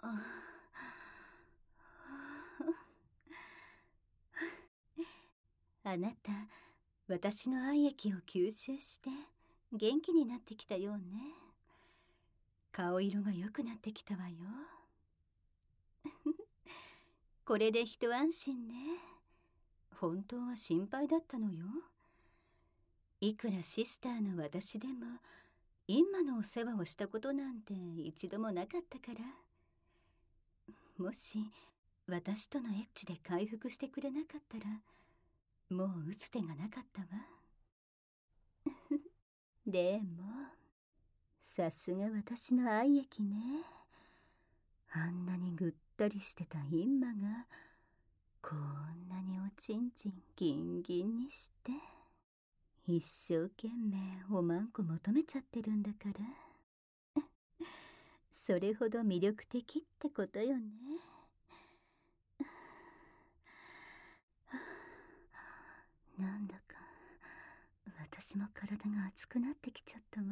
あなた、私の愛液を吸収して元気になってきたようね。顔色が良くなってきたわよ。これで一安心ね。本当は心配だったのよ。いくらシスターの私でもインマのお世話をしたことなんて一度もなかったから。もし私とのエッチで回復してくれなかったら、もう打つ手がなかったわ。でもさすが私の愛液ね。あんなにぐったりしてたインマがこんなにおちんちんギンギンにして一生懸命おまんこ求めちゃってるんだから。それほど魅力的ってことよね。なんだか私も体が熱くなってきちゃったわ。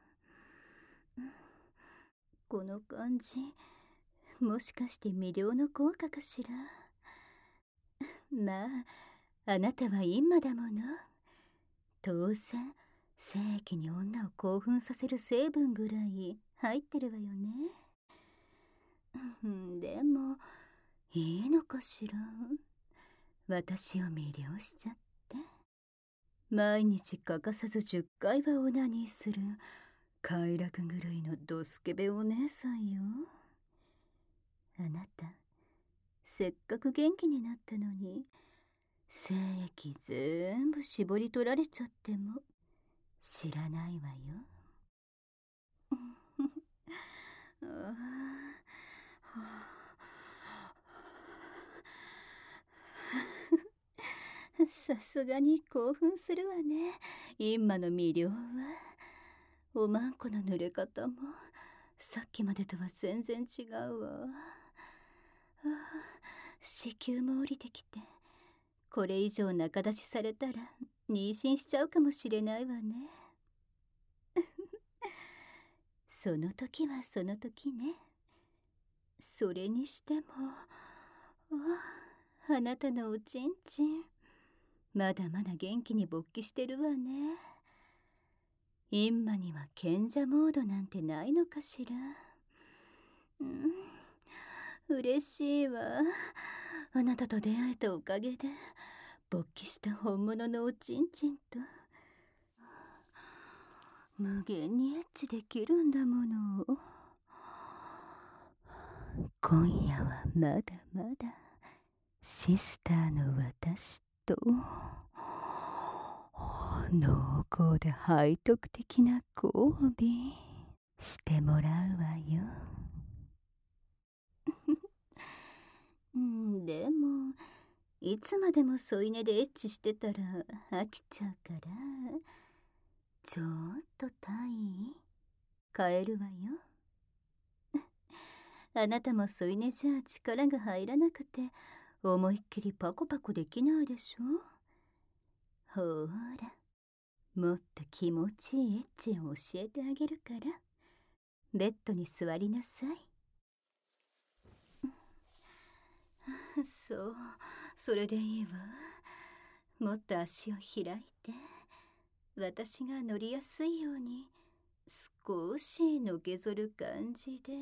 この感じ、もしかして魅了の効果かしら。まあ、あなたはインマだもの。当然精液に女を興奮させる成分ぐらい入ってるわよね。でもいいのかしら、私を魅了しちゃって。毎日欠かさず10回はオナニーする快楽狂いのドスケベお姉さんよ。あなた、せっかく元気になったのに精液全部絞り取られちゃっても知らないわよ。さすがに興奮するわね、インマの魅了は。おまんこの濡れ方もさっきまでとは全然違うわ。子宮も降りてきて、これ以上仲出しされたら妊娠しちゃうかもしれないわね。その時はその時ね。それにしてもあなたのおちんちんまだまだ元気に勃起してるわね。インマには賢者モードなんてないのかしら。嬉しいわ。あなたと出会えたおかげで勃起した本物のおちんちんと無限にエッチできるんだもの。今夜はまだまだシスターの私と濃厚で背徳的な交尾してもらうわよ。でもいつまでも添い寝でエッチしてたら飽きちゃうから、ちょっと体位変えるわよ。あなたも添い寝じゃ力が入らなくて思いっきりパコパコできないでしょ。ほら、もっと気持ちいいエッチを教えてあげるから、ベッドに座りなさい。そう、それでいいわ。もっと足を開いて、私が乗りやすいように少しのけぞる感じで。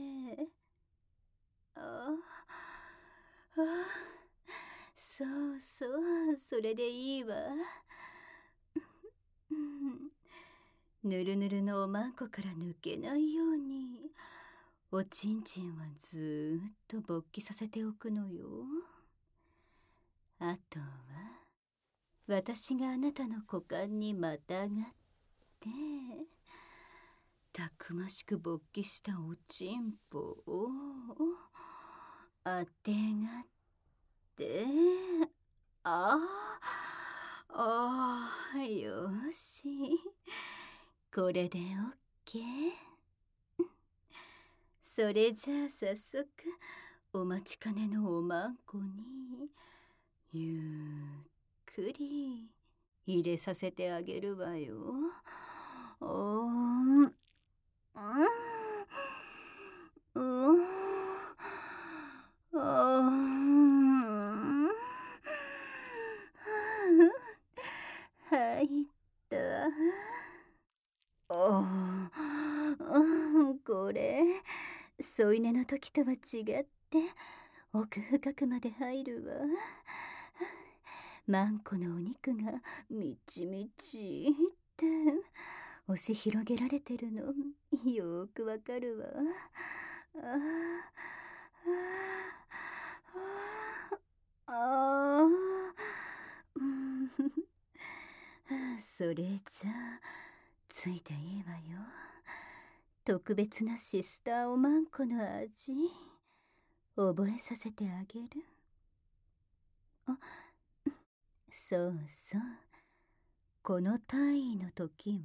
そうそう、それでいいわ。ぬるぬるのおまんこから抜けないようにおちんちんはずーっと勃起させておくのよ。あとは私があなたの股間にまたがってたくましく勃起したおちんぽをあてがって、よし、これでオッケー。それじゃあ早速お待ちかねのおまんこにゆっくり入れさせてあげるわよ。おーん、うん、うん。 添い寝の時とは違って奥深くまで入るわ。マンコのお肉がみちみちって押し広げられてるのよーくわかるわ。それじゃついていいわよ。特別なシスターおまんこの味覚えさせてあげる。そうそう、この体位の時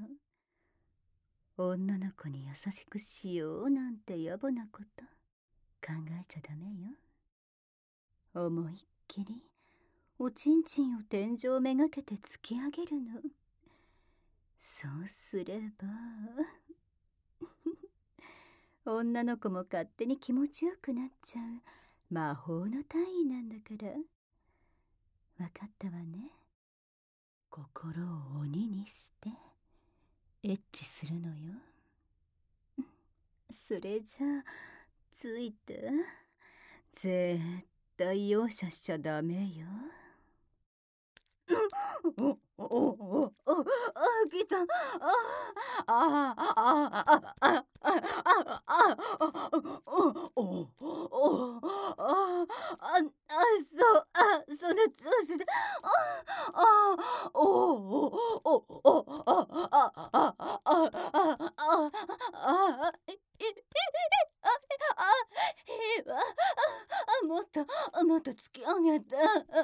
は女の子に優しくしようなんて野暮なこと考えちゃダメよ。思いっきりおちんちんを天井めがけて突き上げるの。そうすれば女の子も勝手に気持ちよくなっちゃう魔法の体位なんだから。わかったわね。心を鬼にしてエッチするのよ。それじゃあついて。絶対容赦しちゃダメよ。来た。その調子で。いいわ。もっと突き上げて。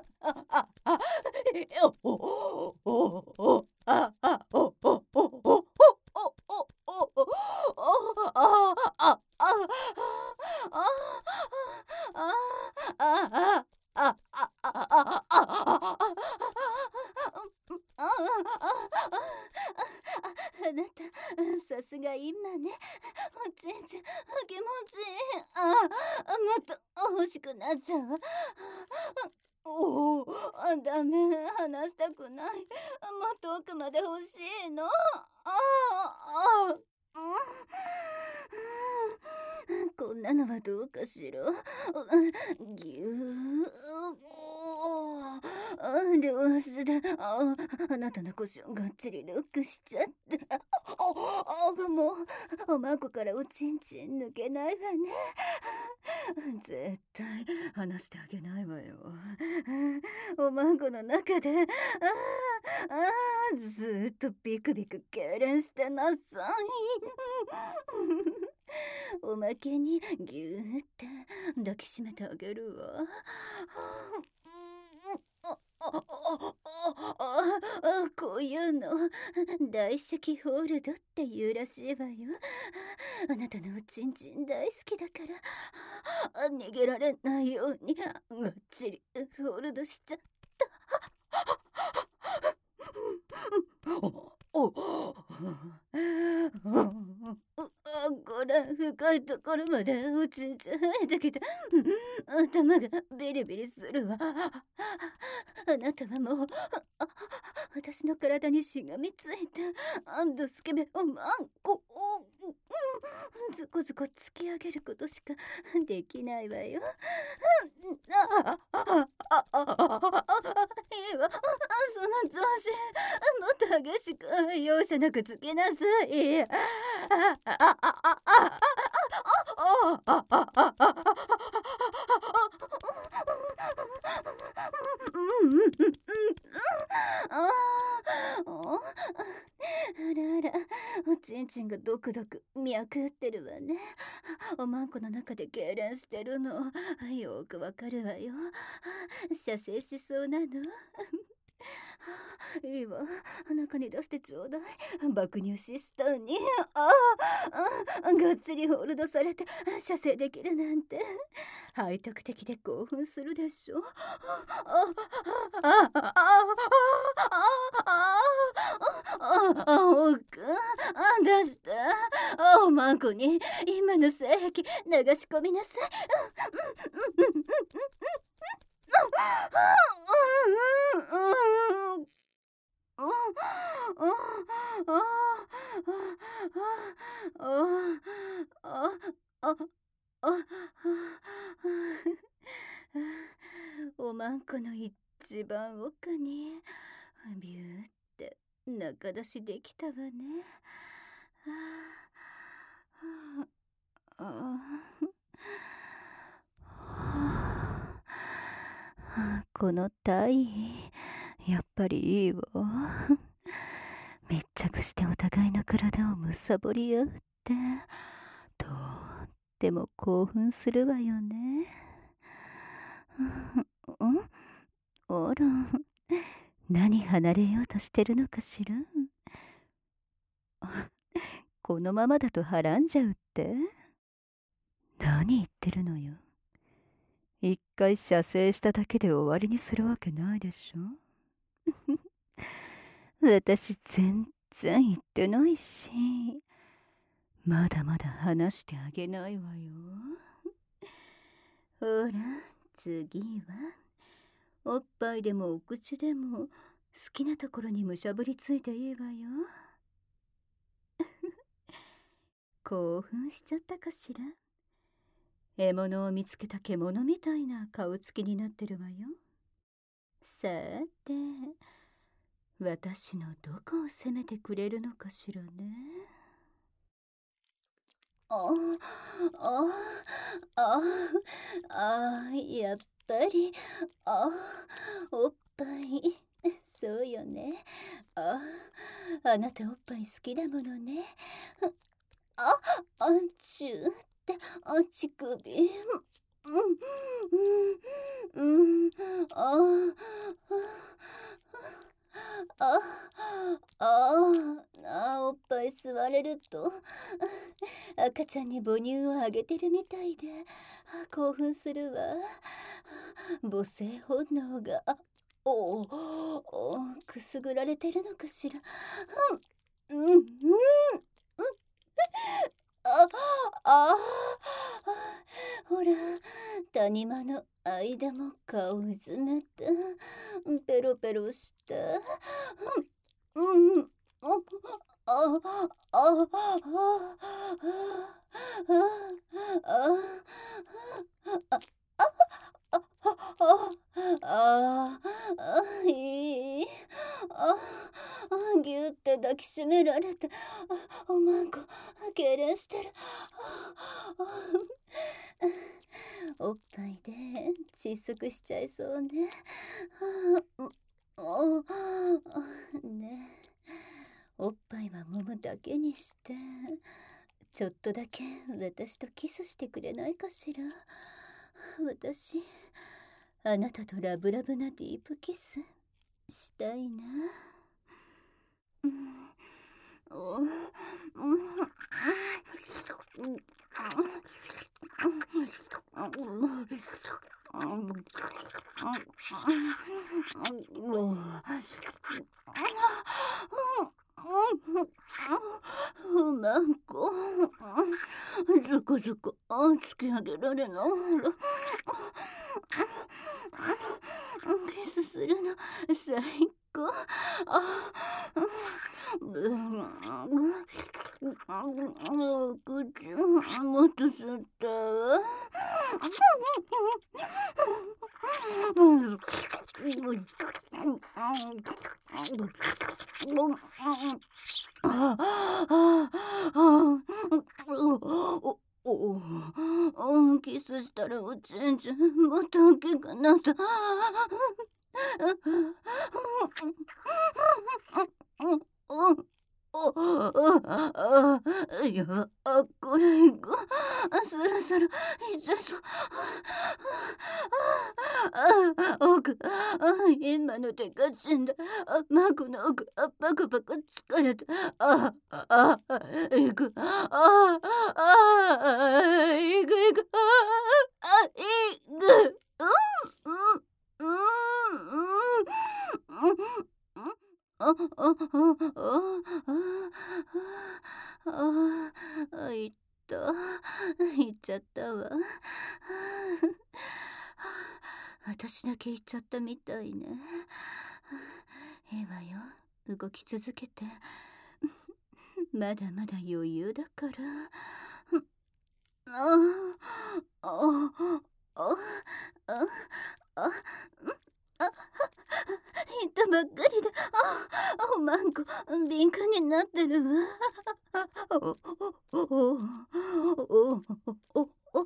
あなた、さすが今ね。おちんちん気持ちいい。もっと欲しくなっちゃうわ。ダメ、離したくない。もっと奥まで欲しいの。こんなのはどうかしら。ぎゅどうして。あなたの腰をがっちりロックしちゃって。もうおまんこからおちんちん抜けないわね。絶対離してあげないわよ。おまんこの中でずっとビクビク痙攣してなさい。おまけにぎゅーって抱きしめてあげるわ。こういうの大赤ホールドって言うらしいわよ。あなたのおちんちん大好きだから逃げられないようにがっちりホールドしちゃったこれ深いところまでおちんちん生えてきて頭がビリビリするわ。あなたはもう私の体にしがみついてスケベおまんこをずこずこ突き上げることしかできないわよ。いいわ、その調子。もっと激しく容赦なくつけなさい。あらおちんちんがドクドク脈打ってるわね。おまんこの中で痙攣してるのよくわかるわよ。射精しそうなの。いいわ、中に出してちょうだい。爆乳シスターにがっつりホールドされて射精できるなんて背徳的で興奮するでしょ。青く出しておまんこに今の性癖流し込みなさい。 おまんこの一番奥にビューって中出しできたわね。この体位やっぱりいいわ。密着してお互いの体をむさぼり合うってとっても興奮するわよね。あら、何離れようとしてるのかしら。このままだとはらんじゃうって。何言ってるのよ。一回射精しただけで終わりにするわけないでしょ。私全然言ってないし、まだまだ話してあげないわよ。ほら、次はおっぱいでもお口でも好きなところにむしゃぶりついていいわよ。興奮しちゃったかしら。獲物を見つけた獣みたいな顔つきになってるわよ。さて、私のどこを責めてくれるのかしらね。やっぱり、おっぱい。そうよね。あなたおっぱい好きだものね。チューって、乳首。おっぱい吸われると赤ちゃんに母乳をあげてるみたいで興奮するわ。母性本能がくすぐられてるのかしら。ほら、谷間の間も顔うずめてペロペロして。いい。ぎゅって抱きしめられて、おまんこ、痙攣してる。おっぱいで窒息しちゃいそうね。ねえ、おっぱいは揉むだけにして、ちょっとだけ私とキスしてくれないかしら。私、あなたとラブラブなディープキスしたいな。なんかずこずこ突き上げられながらキスするの最高。口もっと吸ったわ。キスしたら全然また大きくなった。いや、これがそろそろいっちゃいそう。奥、今のでかちんだ。マの奥、パクパク疲れた。いく。いくいく。いく。あ、あ、あ、あ、いった。いっちゃったわ。私だけ言っちゃったみたいね。いいわよ。 動き続けて。まだまだ余裕だから。ああ、ああ、ああ、あ、痛ばっかりで、おまんこ、敏感になってるわ。お、お、お、お、お、お、お、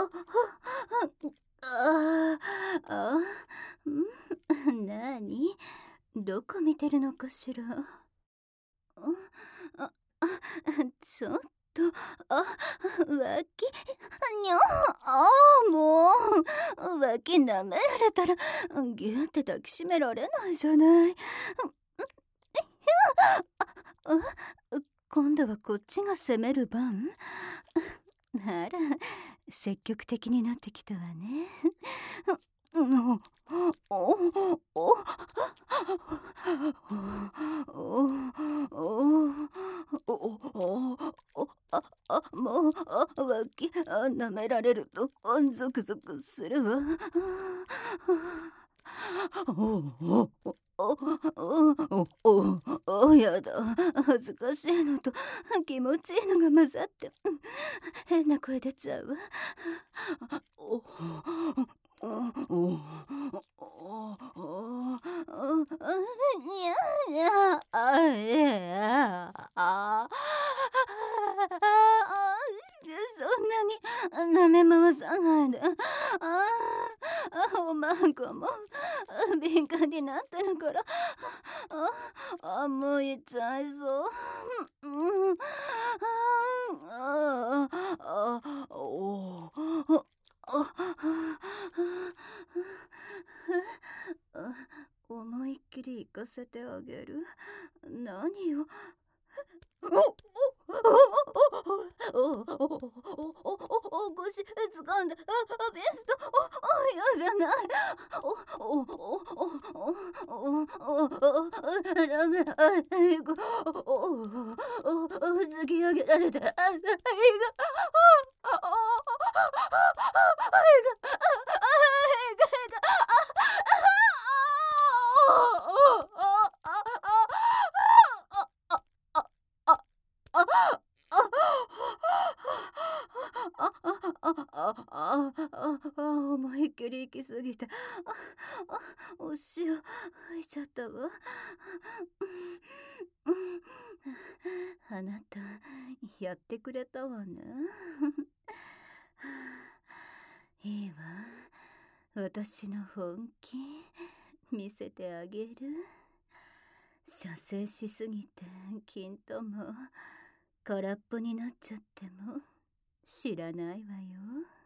あ、なに、どこ見てるのかしら。あ、ちょっと、脇、にょ、もう、脇舐められたら、ぎゅって抱きしめられないじゃない。今度はこっちが攻める番？あら、積極的になってきたわね。もう、脇、舐められると、ゾクゾクするわ。やだ。恥ずかしいのと気持ちいいのが混ざって、変な声出ちゃうわ。にゃ、そんなに舐め回さないで。おまんこも敏感になってるから、もう言っちゃいそう。思いっきり行かせてあげる。何を。腰掴んで、ベスト、嫌じゃない。ラメ、突き上げられて、思いっきり行き過ぎて、お塩吹いちゃったわ。あなた、やってくれたわね。いいわ。私の本気、見せてあげる。射精しすぎて、金とも空っぽになっちゃっても知らないわよ。